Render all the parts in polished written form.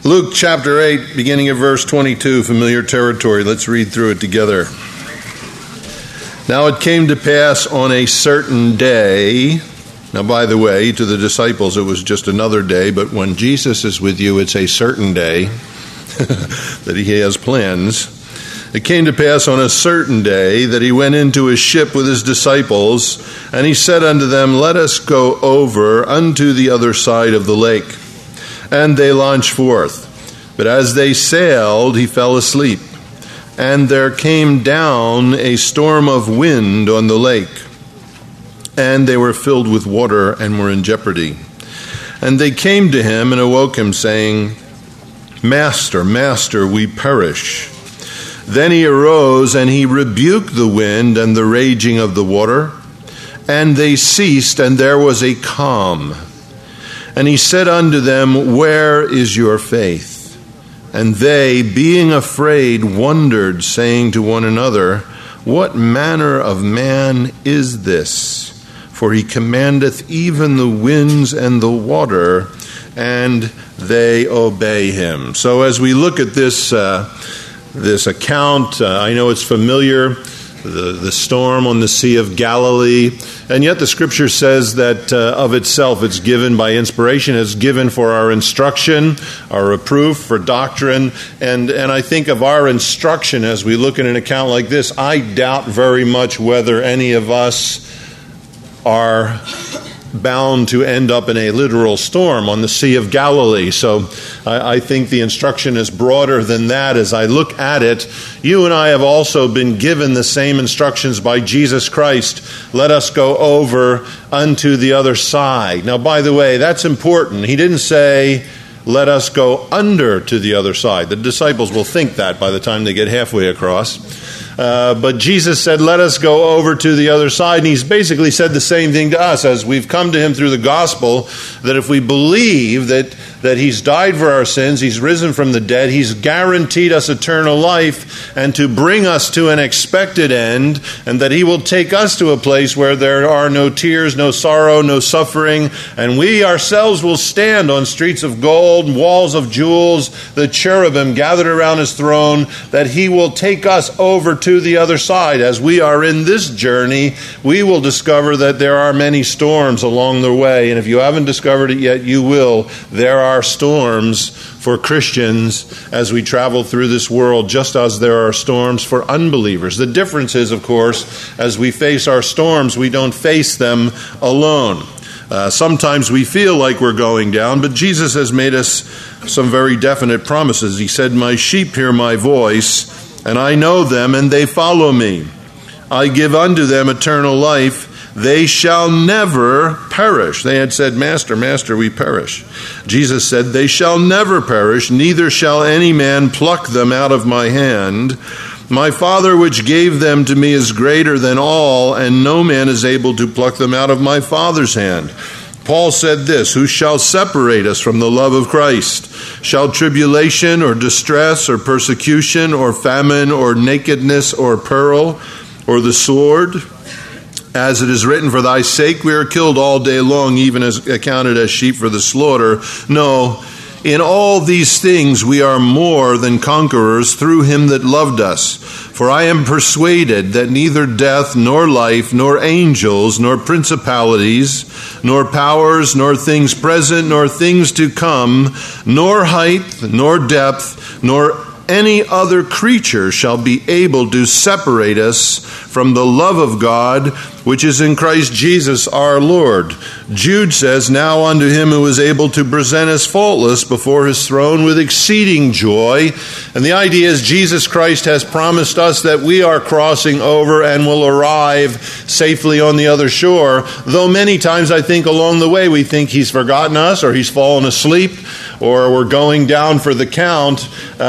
Luke chapter 8, beginning at verse 22, familiar territory. Let's read through it together. Now it came to pass on a certain day. Now, by the way, to the disciples it was just another day, but when Jesus is with you, it's a certain day that he has plans. It came to pass on a certain day that he went into a ship with his disciples, and he said unto them, Let us go over unto the other side of the lake. And they launched forth. But as they sailed, he fell asleep. And there came down a storm of wind on the lake. And they were filled with water and were in jeopardy. And they came to him and awoke him, saying, Master, Master, we perish. Then he arose and he rebuked the wind and the raging of the water. And they ceased, and there was a calm. And he said unto them, Where is your faith? And they, being afraid, wondered, saying to one another, What manner of man is this? For he commandeth even the winds and the water, and they obey him. So as we look at this account, I know it's familiar, the storm on the Sea of Galilee, and yet the Scripture says that of itself it's given by inspiration, it's given for our instruction, our reproof, for doctrine, and I think of our instruction as we look at an account like this. I doubt very much whether any of us are bound to end up in a literal storm on the Sea of Galilee. So I think the instruction is broader than that. As I look at it, you and I have also been given the same instructions by Jesus Christ. Let us go over unto the other side. Now, by the way, that's important. He didn't say, let us go under to the other side. The disciples will think that by the time they get halfway across. But Jesus said, let us go over to the other side. And he's basically said the same thing to us as we've come to him through the gospel, that if we believe that he's died for our sins, he's risen from the dead, he's guaranteed us eternal life and to bring us to an expected end, and that he will take us to a place where there are no tears, no sorrow, no suffering, and we ourselves will stand on streets of gold, walls of jewels, the cherubim gathered around his throne, that he will take us over to the other side. As we are in this journey, we will discover that there are many storms along the way, and if you haven't discovered it yet, you will. There are storms for Christians as we travel through this world, just as there are storms for unbelievers. The difference is, of course, as we face our storms, we don't face them alone. Sometimes we feel like we're going down, but Jesus has made us some very definite promises. He said, My sheep hear my voice, and I know them, and they follow me. I give unto them eternal life. They shall never perish. They had said, Master, Master, we perish. Jesus said, They shall never perish, neither shall any man pluck them out of my hand. My Father which gave them to me is greater than all, and no man is able to pluck them out of my Father's hand. Paul said this, Who shall separate us from the love of Christ? Shall tribulation or distress or persecution or famine or nakedness or peril or the sword? As it is written, For thy sake we are killed all day long, even as accounted as sheep for the slaughter. No, in all these things we are more than conquerors through him that loved us. For I am persuaded that neither death, nor life, nor angels, nor principalities, nor powers, nor things present, nor things to come, nor height, nor depth, nor any other creature shall be able to separate us from the love of God, which is in Christ Jesus our Lord. Jude says, Now unto him who is able to present us faultless before his throne with exceeding joy. And the idea is Jesus Christ has promised us that we are crossing over and will arrive safely on the other shore, though many times I think along the way we think he's forgotten us, or he's fallen asleep, or we're going down for the count,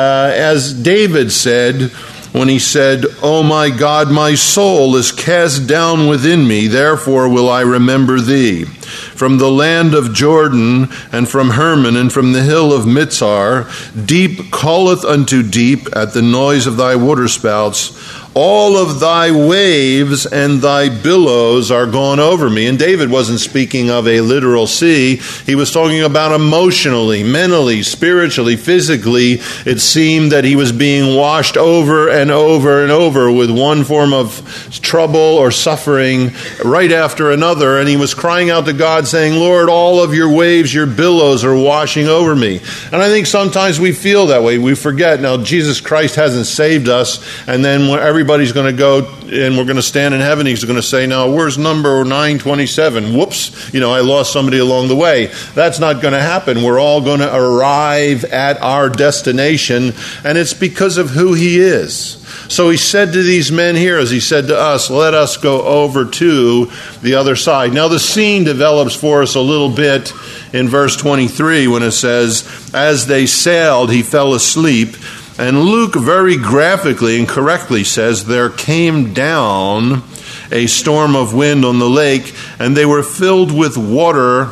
as David said when he said, O my God, my soul is cast down within me, therefore will I remember thee. from the land of Jordan, and from Hermon, and from the hill of Mitzar. Deep calleth unto deep at the noise of thy waterspouts. All of thy waves and thy billows are gone over me. And David wasn't speaking of a literal sea. He was talking about emotionally, mentally, spiritually, physically. It seemed that he was being washed over and over and over with one form of trouble or suffering right after another. And he was crying out to God saying, Lord, all of your waves, your billows are washing over me. And I think sometimes we feel that way. We forget. Now, Jesus Christ hasn't saved us. And then when everybody's going to go and we're going to stand in heaven, he's going to say, now, where's number 927? Whoops, I lost somebody along the way. That's not going to happen. We're all going to arrive at our destination, and it's because of who he is. So he said to these men here, as he said to us, let us go over to the other side. Now the scene develops for us a little bit in verse 23 when it says, as they sailed, he fell asleep. And Luke very graphically and correctly says, there came down a storm of wind on the lake, and they were filled with water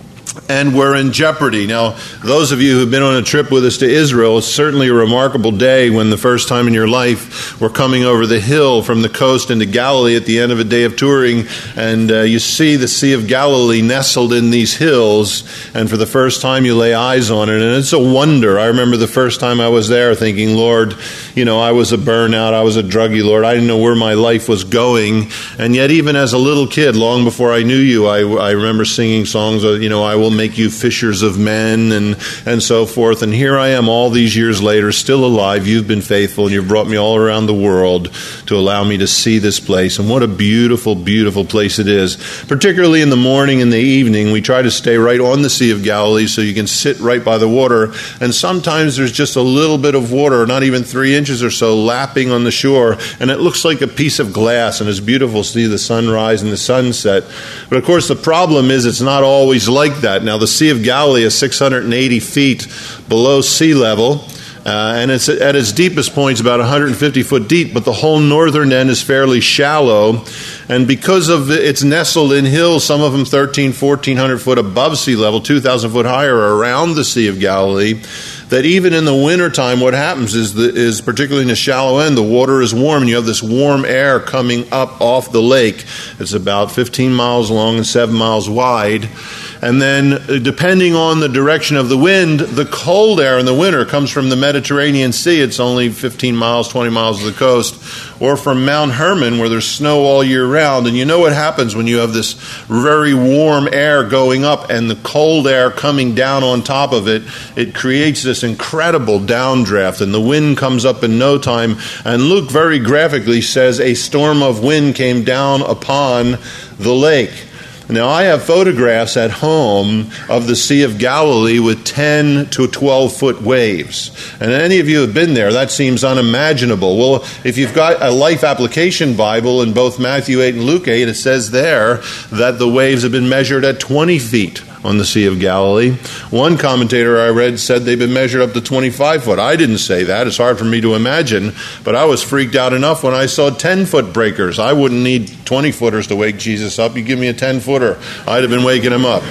and were in jeopardy. Now, those of you who've been on a trip with us to Israel, it's certainly a remarkable day when the first time in your life we're coming over the hill from the coast into Galilee at the end of a day of touring, and you see the Sea of Galilee nestled in these hills, and for the first time you lay eyes on it, and it's a wonder. I remember the first time I was there thinking, Lord, I was a burnout, I was a druggie, Lord, I didn't know where my life was going, and yet even as a little kid, long before I knew you, I remember singing songs of, I will make you fishers of men and so forth. And here I am all these years later, still alive. You've been faithful, and you've brought me all around the world to allow me to see this place. And what a beautiful, beautiful place it is. Particularly in the morning and the evening, we try to stay right on the Sea of Galilee so you can sit right by the water. And sometimes there's just a little bit of water, not even 3 inches or so, lapping on the shore. And it looks like a piece of glass, and it's beautiful to see the sunrise and the sunset. But of course, the problem is it's not always like that. Now, the Sea of Galilee is 680 feet below sea level, and it's at its deepest point, it's about 150 foot deep, but the whole northern end is fairly shallow, and because of it's nestled in hills, some of them 1,400 foot above sea level, 2,000 foot higher around the Sea of Galilee, that even in the wintertime, what happens is particularly in the shallow end, the water is warm, and you have this warm air coming up off the lake. It's about 15 miles long and 7 miles wide. And then, depending on the direction of the wind, the cold air in the winter comes from the Mediterranean Sea. It's only 15 miles, 20 miles of the coast. Or from Mount Hermon, where there's snow all year round. And you know what happens when you have this very warm air going up and the cold air coming down on top of it. It creates this incredible downdraft, and the wind comes up in no time. And Luke very graphically says a storm of wind came down upon the lake. Now, I have photographs at home of the Sea of Galilee with 10 to 12 foot waves. And any of you have been there, that seems unimaginable. Well, if you've got a Life Application Bible in both Matthew 8 and Luke 8, it says there that the waves have been measured at 20 feet on the Sea of Galilee. One commentator I read said they've been measured up to 25 foot. I didn't say that. It's hard for me to imagine, but I was freaked out enough when I saw 10-foot breakers. I wouldn't need 20-footers to wake Jesus up. You give me a 10-footer, I'd have been waking him up.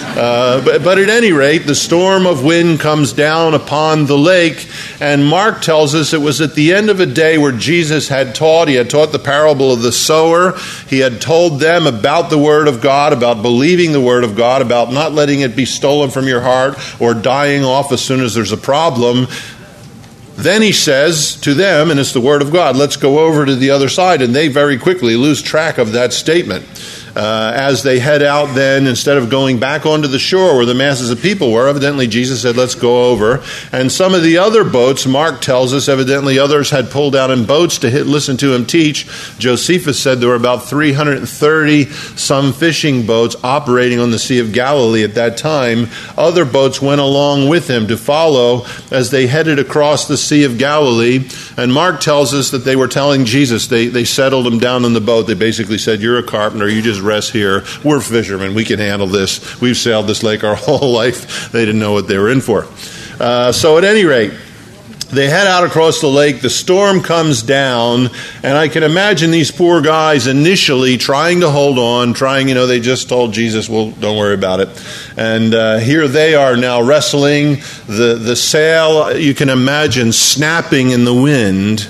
But at any rate, the storm of wind comes down upon the lake, and Mark tells us it was at the end of a day where Jesus had taught. He had taught the parable of the sower. He had told them about the Word of God, about believing the Word of God, about not letting it be stolen from your heart or dying off as soon as there's a problem. Then he says to them, and it's the Word of God, let's go over to the other side. And they very quickly lose track of that statement. As they head out then, instead of going back onto the shore where the masses of people were, evidently Jesus said, let's go over. And some of the other boats, Mark tells us, evidently others had pulled out in boats to listen to him teach. Josephus said there were about 330 some fishing boats operating on the Sea of Galilee at that time. Other boats went along with him to follow as they headed across the Sea of Galilee. And Mark tells us that they were telling Jesus, they settled him down in the boat. They basically said, you're a carpenter, you just rest here. We're fishermen. We can handle this. We've sailed this lake our whole life. They didn't know what they were in for. So at any rate, They head out across the lake. The storm comes down, and I can imagine these poor guys initially trying to hold on, they just told Jesus, well, don't worry about it. And here they are now wrestling. The sail, you can imagine, snapping in the wind.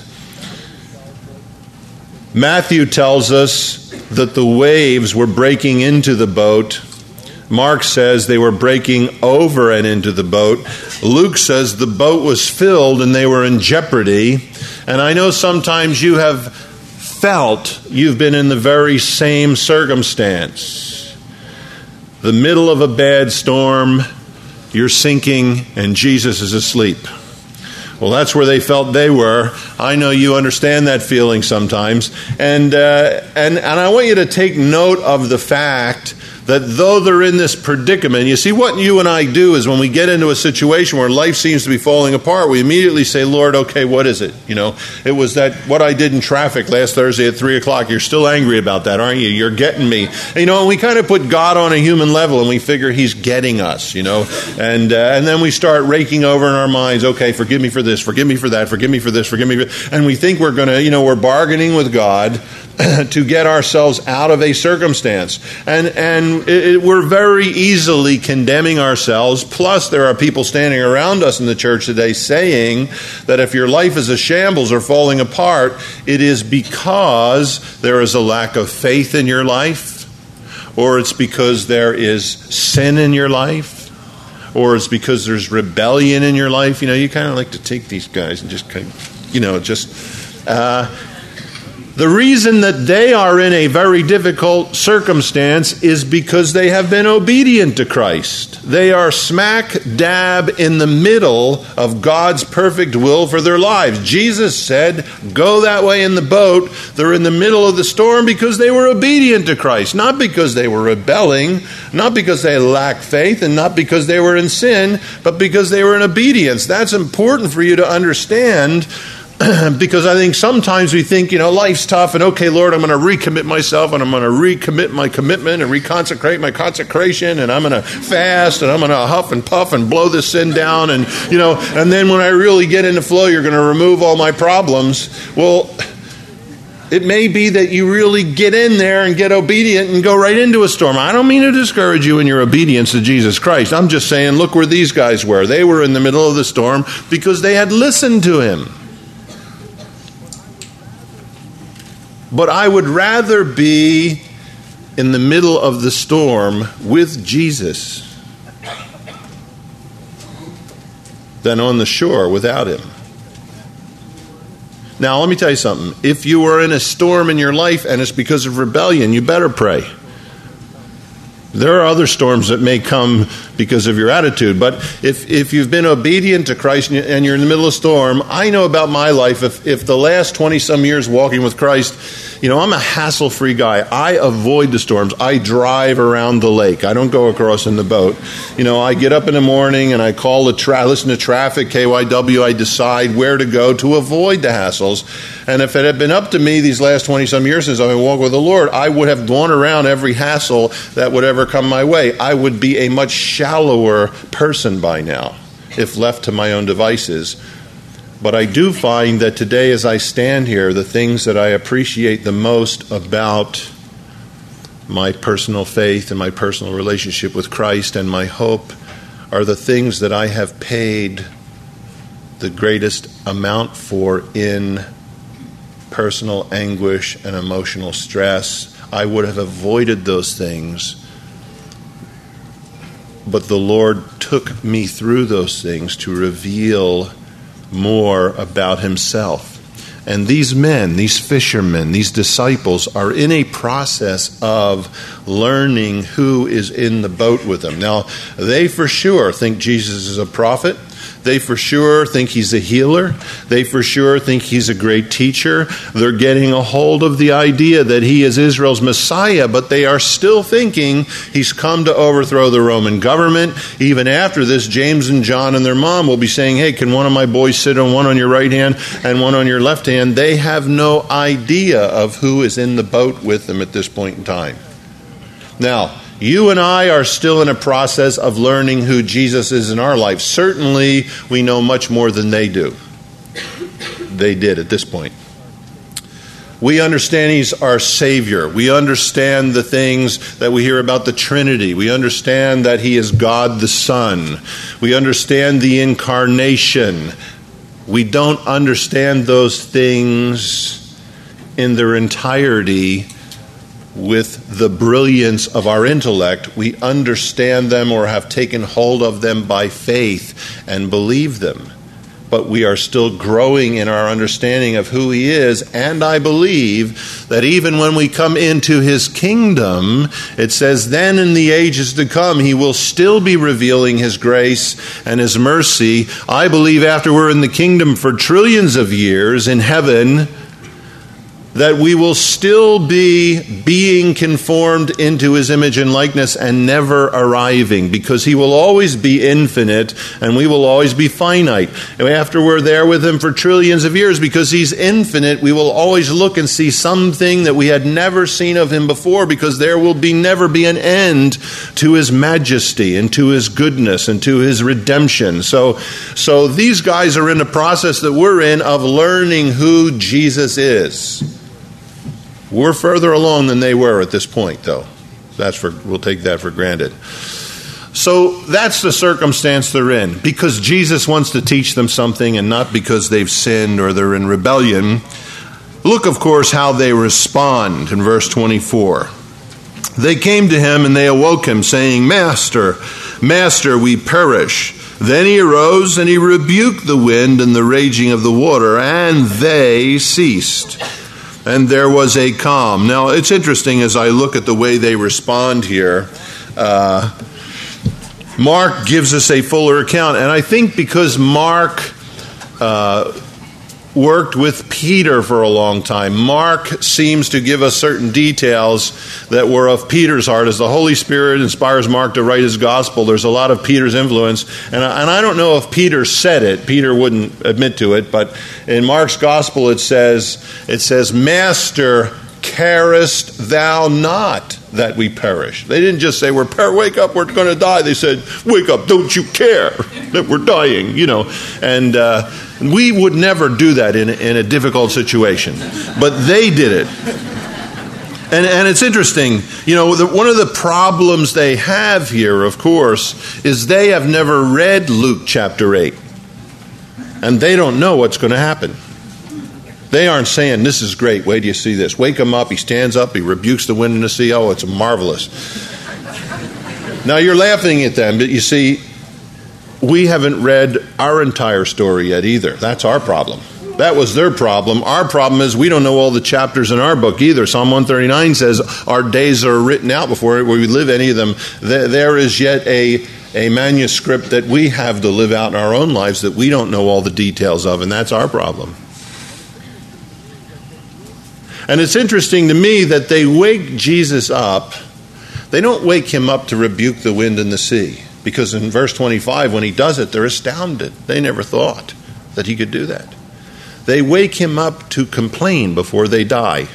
Matthew tells us that the waves were breaking into the boat. Mark says they were breaking over and into the boat. Luke says the boat was filled and they were in jeopardy. And I know sometimes you have felt you've been in the very same circumstance. The middle of a bad storm, you're sinking, and Jesus is asleep. Well, that's where they felt they were. I know you understand that feeling sometimes. And I want you to take note of the fact that though they're in this predicament, you see, what you and I do is when we get into a situation where life seems to be falling apart, we immediately say, Lord, okay, what is it? It was that what I did in traffic last Thursday at 3 o'clock. You're still angry about that, aren't you? You're getting me. And we kind of put God on a human level and we figure he's getting us, and then we start raking over in our minds, okay, forgive me for this, forgive me for that, forgive me for this, forgive me for that. And we think we're going to, we're bargaining with God to get ourselves out of a circumstance. And we're very easily condemning ourselves. Plus, there are people standing around us in the church today saying that if your life is a shambles or falling apart, it is because there is a lack of faith in your life, or it's because there is sin in your life, or it's because there's rebellion in your life. You kind of like to take these guys and just kind of, the reason that they are in a very difficult circumstance is because they have been obedient to Christ. They are smack dab in the middle of God's perfect will for their lives. Jesus said, go that way in the boat. They're in the middle of the storm because they were obedient to Christ, not because they were rebelling, not because they lacked faith, and not because they were in sin, but because they were in obedience. That's important for you to understand. Because I think sometimes we think, life's tough, and okay, Lord, I'm going to recommit myself, and I'm going to recommit my commitment and reconsecrate my consecration, and I'm going to fast, and I'm going to huff and puff and blow this sin down, and then when I really get into flow, you're going to remove all my problems. Well, it may be that you really get in there and get obedient and go right into a storm. I don't mean to discourage you in your obedience to Jesus Christ. I'm just saying, look where these guys were. They were in the middle of the storm because they had listened to him. But I would rather be in the middle of the storm with Jesus than on the shore without him. Now, let me tell you something. If you are in a storm in your life and it's because of rebellion, you better pray. There are other storms that may come because of your attitude. But if you've been obedient to Christ and you're in the middle of a storm, I know about my life, if the last 20-some years walking with Christ, I'm a hassle-free guy. I avoid the storms. I drive around the lake. I don't go across in the boat. I get up in the morning and I call listen to traffic, KYW. I decide where to go to avoid the hassles. And if it had been up to me these last 20-some years since I've been walking with the Lord, I would have gone around every hassle that would ever come my way. I would be a much shallower person by now if left to my own devices. But I do find that today as I stand here, the things that I appreciate the most about my personal faith and my personal relationship with Christ and my hope are the things that I have paid the greatest amount for in personal anguish and emotional stress. I would have avoided those things, but the Lord took me through those things to reveal more about himself. And these men, these fishermen, these disciples are in a process of learning who is in the boat with them. Now, they for sure think Jesus is a prophet. They for sure think he's a healer. They for sure think he's a great teacher. They're getting a hold of the idea that he is Israel's Messiah, but they are still thinking he's come to overthrow the Roman government. Even after this, James and John and their mom will be saying, hey, can one of my boys sit on one on your right hand and one on your left hand? They have no idea of who is in the boat with them at this point in time. Now, you and I are still in a process of learning who Jesus is in our life. Certainly, we know much more than they do. they did at this point. We understand he's our Savior. We understand the things that we hear about the Trinity. We understand that he is God the Son. We understand the incarnation. We don't understand those things in their entirety with the brilliance of our intellect. We understand them or have taken hold of them by faith and believe them. But we are still growing in our understanding of who he is. And I believe that even when we come into his kingdom, it says, then in the ages to come, he will still be revealing his grace and his mercy. I believe after we're in the kingdom for trillions of years in heaven, that we will still be being conformed into his image and likeness and never arriving, because he will always be infinite and we will always be finite. And after we're there with him for trillions of years, because he's infinite, we will always look and see something that we had never seen of him before, because there will never be an end to his majesty and to his goodness and to his redemption. So these guys are in the process that we're in of learning who Jesus is. We're further along than they were at this point, though. We'll take that for granted. So that's the circumstance they're in, because Jesus wants to teach them something and not because they've sinned or they're in rebellion. Look, of course, how they respond in verse 24. They came to him and they awoke him, saying, Master, Master, we perish. Then he arose and he rebuked the wind and the raging of the water, and they ceased. And there was a calm. Now, it's interesting as I look at the way they respond here. Mark gives us a fuller account. And I think because Mark worked with Peter for a long time, Mark seems to give us certain details that were of Peter's heart. As the Holy Spirit inspires Mark to write his gospel, there's a lot of Peter's influence. And I don't know if Peter said it. Peter wouldn't admit to it. But in Mark's gospel it says, Master, carest thou not that we perish? They didn't just say, wake up, we're going to die. They said, wake up, don't you care that we're dying? And we would never do that in a difficult situation. But they did it. And it's interesting, one of the problems they have here, of course, is they have never read Luke chapter 8. And they don't know what's going to happen. They aren't saying, this is great, wait till you see this. Wake him up, he stands up, he rebukes the wind and the sea. Oh, it's marvelous. Now you're laughing at them, but you see, we haven't read our entire story yet either. That's our problem. That was their problem. Our problem is we don't know all the chapters in our book either. Psalm 139 says our days are written out before we live any of them. There is yet a manuscript that we have to live out in our own lives that we don't know all the details of, and that's our problem. And it's interesting to me that they wake Jesus up. They don't wake him up to rebuke the wind and the sea, because in verse 25, when he does it, they're astounded. They never thought that he could do that. They wake him up to complain before they die.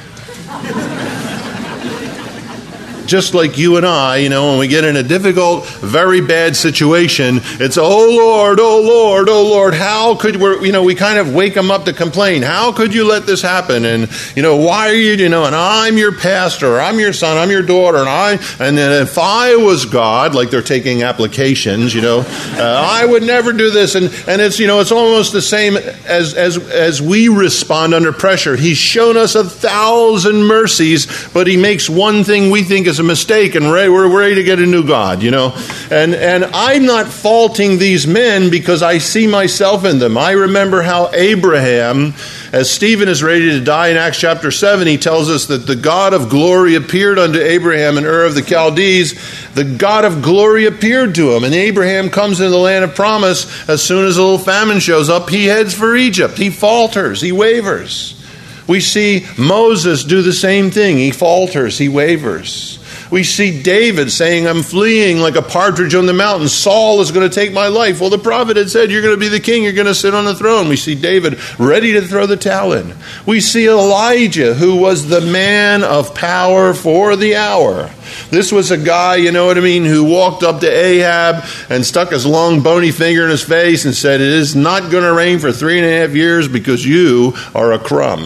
Just like you and I, when we get in a difficult, very bad situation, it's, oh Lord, oh Lord, oh Lord, how could we kind of wake them up to complain. How could you let this happen? And, why are you, and I'm your pastor, or I'm your son, I'm your daughter, and then if I was God, like they're taking applications, I would never do this. And it's, it's almost the same as we respond under pressure. He's shown us 1,000 mercies, but he makes one thing we think is a mistake, and we're ready to get a new God, And I'm not faulting these men because I see myself in them. I remember how Abraham, as Stephen is ready to die in Acts chapter 7, he tells us that the God of glory appeared unto Abraham in Ur of the Chaldees. The God of glory appeared to him, and Abraham comes into the land of promise. As soon as a little famine shows up, he heads for Egypt. He falters, he wavers. We see Moses do the same thing. He falters, he wavers. We see David saying, I'm fleeing like a partridge on the mountain. Saul is going to take my life. Well, the prophet had said, you're going to be the king. You're going to sit on the throne. We see David ready to throw the towel in. We see Elijah, who was the man of power for the hour. This was a guy, who walked up to Ahab and stuck his long bony finger in his face and said, it is not going to rain for 3.5 years because you are a crumb.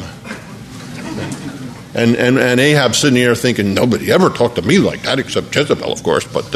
And Ahab's sitting here thinking, nobody ever talked to me like that except Jezebel, of course. But,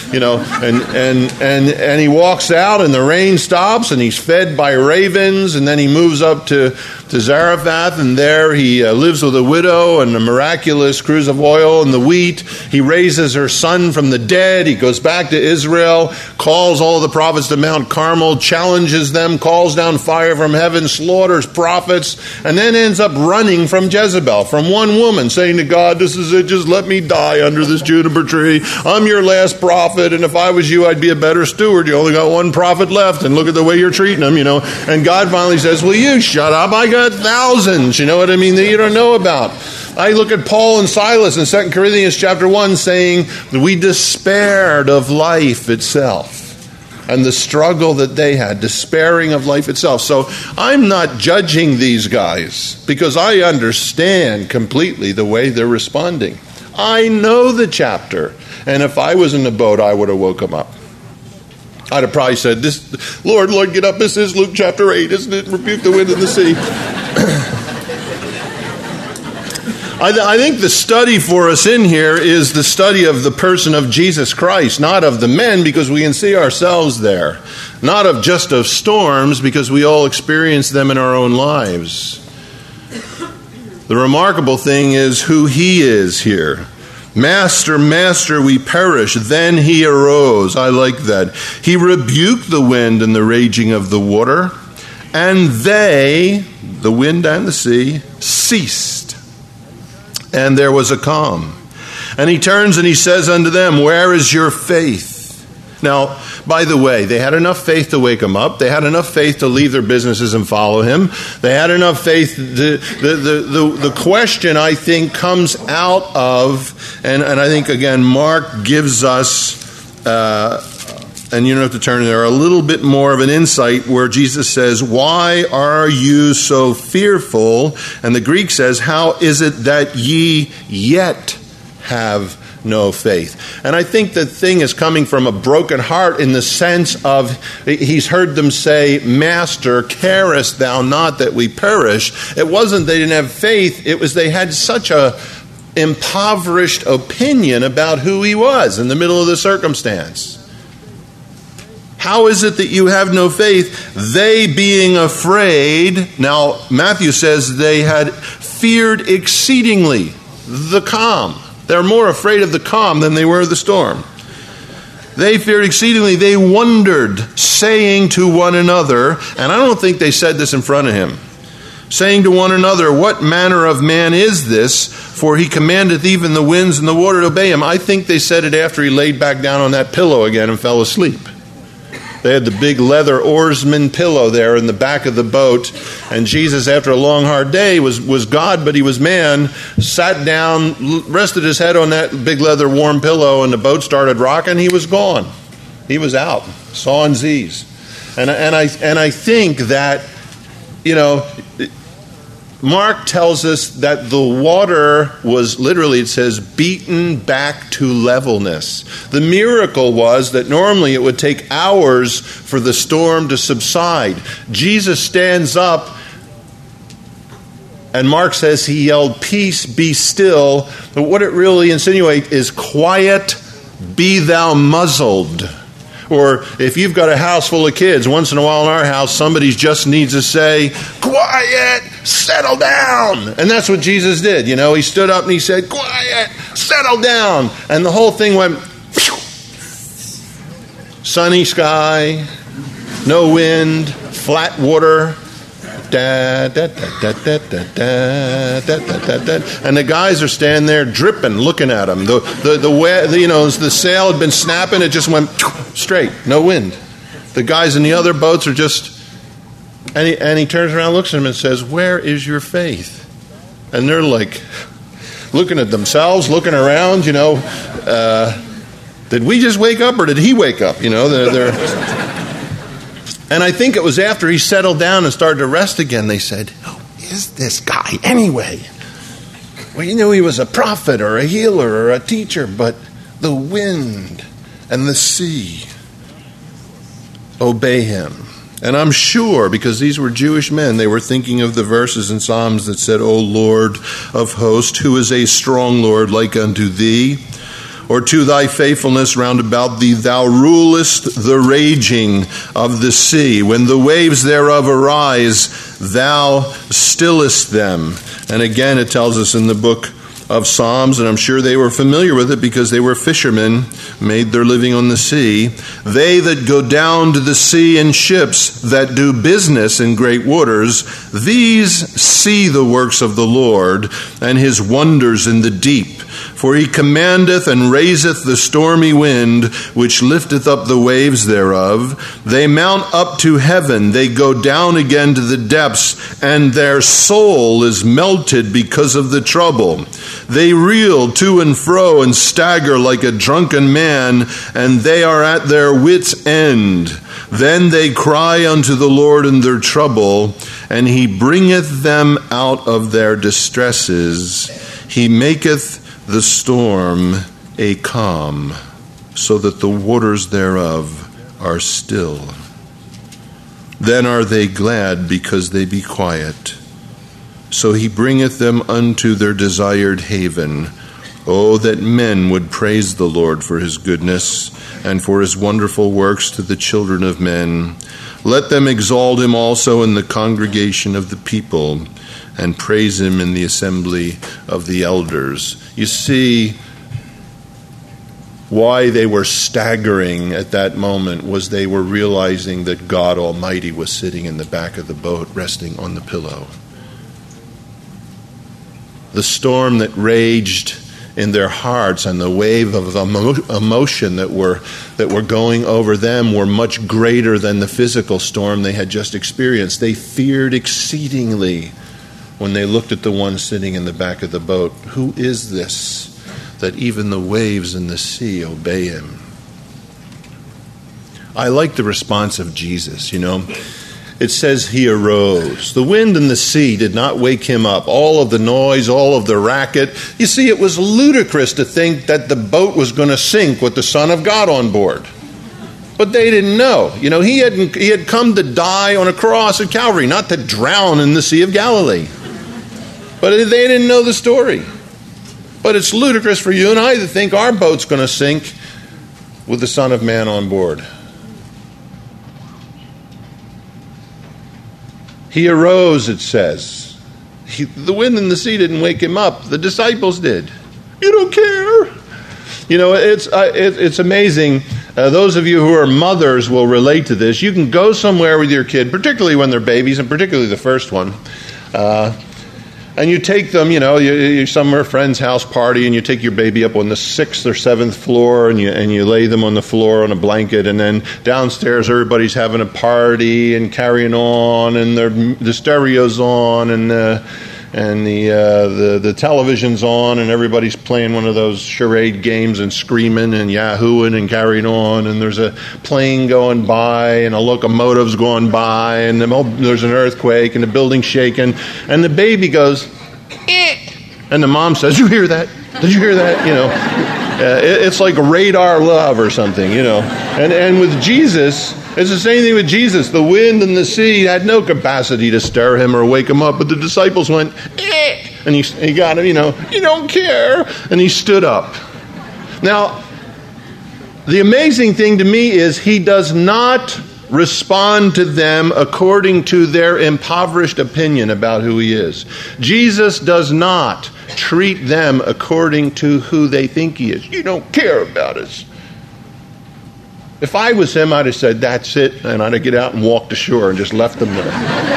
and he walks out and the rain stops and he's fed by ravens. And then he moves up to Zarephath, and there he lives with a widow and a miraculous cruse of oil and the wheat. He raises her son from the dead. He goes back to Israel, calls all the prophets to Mount Carmel, challenges them, calls down fire from heaven, slaughters prophets, and then ends up running from Jezebel, from one woman, saying to God, this is it, just let me die under this juniper tree. I'm your last prophet, and if I was you, I'd be a better steward. You only got one prophet left, and look at the way you're treating him, And God finally says, will you shut up? I got thousands, that you don't know about. I look at Paul and Silas in 2 Corinthians chapter 1 saying, we despaired of life itself. And the struggle that they had, despairing of life itself. So I'm not judging these guys because I understand completely the way they're responding. I know the chapter. And if I was in the boat, I would have woke them up. I'd have probably said, Lord, get up. This is Luke chapter 8, isn't it? Rebuke the wind and the sea. I think the study for us in here is the study of the person of Jesus Christ, not of the men, because we can see ourselves there. Not of just of storms, because we all experience them in our own lives. The remarkable thing is who he is here. Master, Master, we perish. Then he arose. I like that. He rebuked the wind and the raging of the water, and they, the wind and the sea, ceased. And there was a calm. And he turns and he says unto them, where is your faith? Now, by the way, they had enough faith to wake him up. They had enough faith to leave their businesses and follow him. They had enough faith. The question, I think, comes out of, and I think, again, Mark gives us, and you don't have to turn there, a little bit more of an insight where Jesus says, why are you so fearful? And the Greek says, how is it that ye yet have no faith? And I think the thing is coming from a broken heart in the sense of he's heard them say, Master, carest thou not that we perish? It wasn't they didn't have faith, it was they had such a impoverished opinion about who he was in the middle of the circumstance. How is it that you have no faith? They being afraid. Now, Matthew says they had feared exceedingly the calm. They're more afraid of the calm than they were of the storm. They feared exceedingly. They wondered, saying to one another, and I don't think they said this in front of him, saying to one another, what manner of man is this? For he commandeth even the winds and the water to obey him. I think they said it after he laid back down on that pillow again and fell asleep. They had the big leather oarsman pillow there in the back of the boat. And Jesus, after a long, hard day, was God, but he was man, sat down, rested his head on that big leather warm pillow, and the boat started rocking. He was gone. He was out, sawing Z's. And I think that, Mark tells us that the water was literally, it says, beaten back to levelness. The miracle was that normally it would take hours for the storm to subside. Jesus stands up, and Mark says he yelled, peace, be still. But what it really insinuates is quiet, be thou muzzled. Or if you've got a house full of kids, once in a while in our house, somebody just needs to say, quiet, settle down. And that's what Jesus did. He stood up and he said, quiet, settle down. And the whole thing went, phew. Sunny sky, no wind, flat water. Da, da, da, da, da, da, da, da, da. And the guys are standing there dripping, looking at him. The sail had been snapping; it just went straight, no wind. The guys in the other boats are just, and he turns around, looks at them, and says, "Where is your faith?" And they're like, looking at themselves, looking around, did we just wake up or did he wake up? And I think it was after he settled down and started to rest again, they said, who is this guy anyway? Well, he was a prophet or a healer or a teacher, but the wind and the sea obey him. And I'm sure, because these were Jewish men, they were thinking of the verses in Psalms that said, O Lord of hosts, who is a strong Lord like unto thee? Or to thy faithfulness round about thee, thou rulest the raging of the sea. When the waves thereof arise, thou stillest them. And again, it tells us in the book of Psalms, and I'm sure they were familiar with it because they were fishermen, made their living on the sea. They that go down to the sea in ships, that do business in great waters, these see the works of the Lord and his wonders in the deep. For he commandeth and raiseth the stormy wind, which lifteth up the waves thereof. They mount up to heaven, they go down again to the depths, and their soul is melted because of the trouble. They reel to and fro and stagger like a drunken man, and they are at their wits' end. Then they cry unto the Lord in their trouble, and he bringeth them out of their distresses. He maketh the storm a calm, so that the waters thereof are still. Then are they glad because they be quiet. So he bringeth them unto their desired haven. Oh, that men would praise the Lord for his goodness and for his wonderful works to the children of men. Let them exalt him also in the congregation of the people, and praise him in the assembly of the elders. You see, why they were staggering at that moment was they were realizing that God Almighty was sitting in the back of the boat, resting on the pillow. The storm that raged in their hearts and the wave of emotion that were going over them were much greater than the physical storm they had just experienced. They feared exceedingly when they looked at the one sitting in the back of the boat. Who is this that even the waves and the sea obey him? I like the response of Jesus, It says he arose. The wind and the sea did not wake him up. All of the noise, all of the racket. You see, it was ludicrous to think that the boat was going to sink with the Son of God on board. But they didn't know. He had come to die on a cross at Calvary, not to drown in the Sea of Galilee. But they didn't know the story. But it's ludicrous for you and I to think our boat's going to sink with the Son of Man on board. He arose, it says. The wind and the sea didn't wake him up. The disciples did. You don't care. It's amazing. Those of you who are mothers will relate to this. You can go somewhere with your kid, particularly when they're babies, and particularly the first one. And you take them, you're somewhere, friend's house party, and you take your baby up on the 6th or 7th floor, and you lay them on the floor on a blanket, and then downstairs everybody's having a party and carrying on, and the stereo's on, and the television's on, and everybody's playing one of those charade games and screaming and yahooing and carrying on, and there's a plane going by and a locomotive's going by, and there's an earthquake and the building's shaking, and the baby goes, eh. And the mom says, "You hear that? Did you hear that?" It's like radar love or something, And with Jesus, it's the same thing with Jesus. The wind and the sea had no capacity to stir him or wake him up, but the disciples went, eh. And he got him, you don't care. And he stood up. Now, the amazing thing to me is he does not respond to them according to their impoverished opinion about who he is. Jesus does not treat them according to who they think he is. You don't care about us. If I was him, I'd have said, that's it, and I'd have get out and walked ashore and just left them there.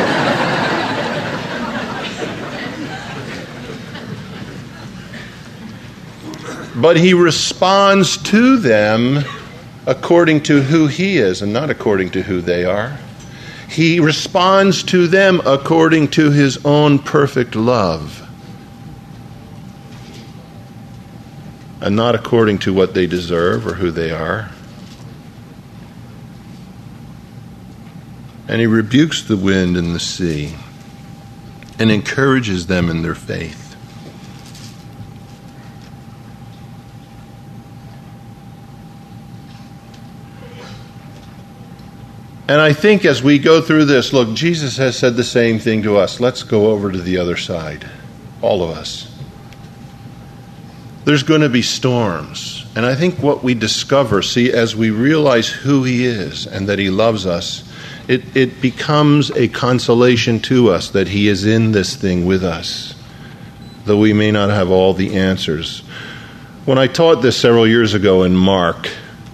But he responds to them according to who he is and not according to who they are. He responds to them according to his own perfect love. and not according to what they deserve or who they are. And he rebukes the wind and the sea and encourages them in their faith. And I think as we go through this, look, Jesus has said the same thing to us. Let's go over to the other side, all of us. There's going to be storms. And I think what we discover, as we realize who he is and that he loves us, it becomes a consolation to us that he is in this thing with us, though we may not have all the answers. When I taught this several years ago in Mark,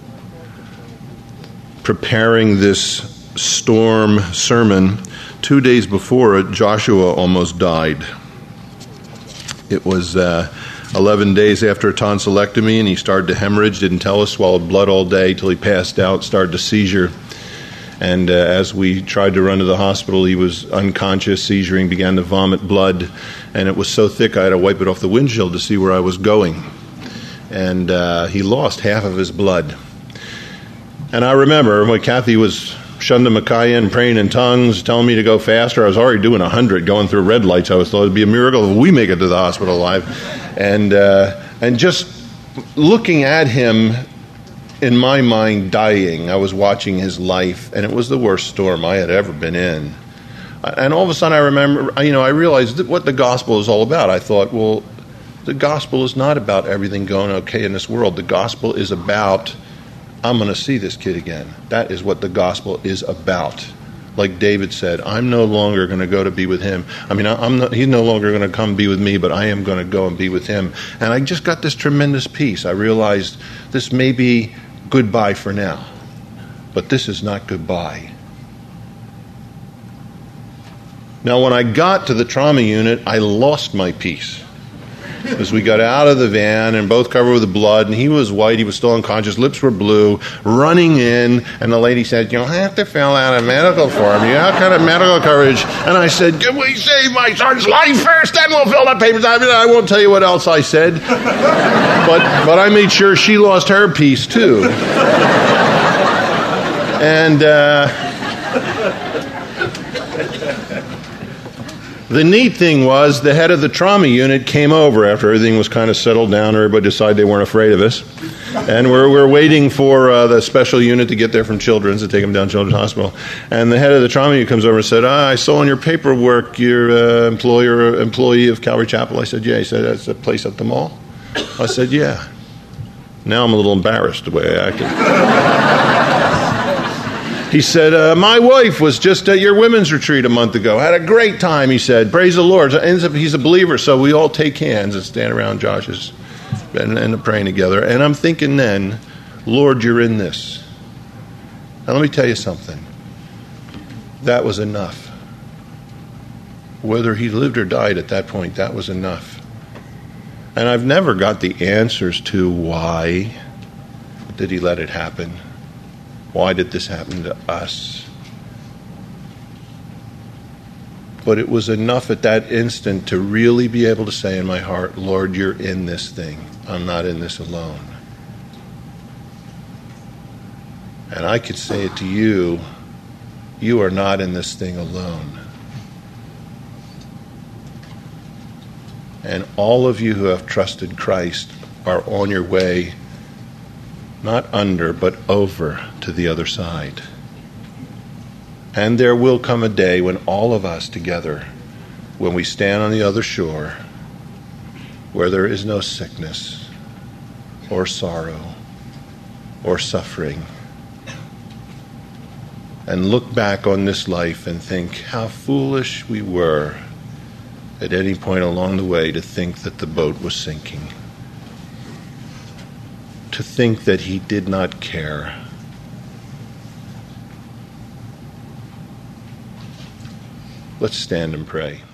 preparing this storm sermon, 2 days before it, Joshua almost died. It was 11 days after a tonsillectomy, and he started to hemorrhage, didn't tell us, swallowed blood all day till he passed out, started to seizure. And as we tried to run to the hospital, he was unconscious, seizuring, began to vomit blood, and it was so thick I had to wipe it off the windshield to see where I was going. And he lost half of his blood. And I remember when Kathy was Shunda Messiah and praying in tongues, telling me to go faster. I was already doing 100, going through red lights. I thought it'd be a miracle if we make it to the hospital alive. And just looking at him, in my mind, dying, I was watching his life, and it was the worst storm I had ever been in. And all of a sudden I remember, I realized what the gospel is all about. I thought, well, the gospel is not about everything going okay in this world. The gospel is about, I'm going to see this kid again. That is what the gospel is about. Like David said, I'm no longer going to go to be with him. He's no longer going to come be with me, but I am going to go and be with him. And I just got this tremendous peace. I realized this may be goodbye for now, but this is not goodbye. Now, when I got to the trauma unit, I lost my peace. As we got out of the van and both covered with blood, and he was white, he was still unconscious, lips were blue, running in, and the lady said, you'll have to fill out a medical form. You have kind of medical coverage. And I said, can we save my son's life first, then we'll fill out papers? I won't tell you what else I said. But I made sure she lost her peace too. And the neat thing was the head of the trauma unit came over after everything was kind of settled down. Everybody decided they weren't afraid of us. And we're waiting for the special unit to get there from Children's to take them down to Children's Hospital. And the head of the trauma unit comes over and said, I saw in your paperwork you're employee of Calvary Chapel. I said, yeah. He said, that's a place at the mall? I said, yeah. Now I'm a little embarrassed the way I acted. He said, my wife was just at your women's retreat a month ago. Had a great time, he said. Praise the Lord. He's a believer, so we all take hands and stand around Josh's and praying together. And I'm thinking then, Lord, you're in this. Now let me tell you something. That was enough. Whether he lived or died at that point, that was enough. And I've never got the answers to why did he let it happen. Why did this happen to us? But it was enough at that instant to really be able to say in my heart, Lord, you're in this thing. I'm not in this alone. And I could say it to you, you are not in this thing alone. And all of you who have trusted Christ are on your way, not under, but over to the other side. And there will come a day when all of us together, when we stand on the other shore, where there is no sickness or sorrow or suffering, and look back on this life and think how foolish we were at any point along the way to think that the boat was sinking. To think that he did not care. Let's stand and pray.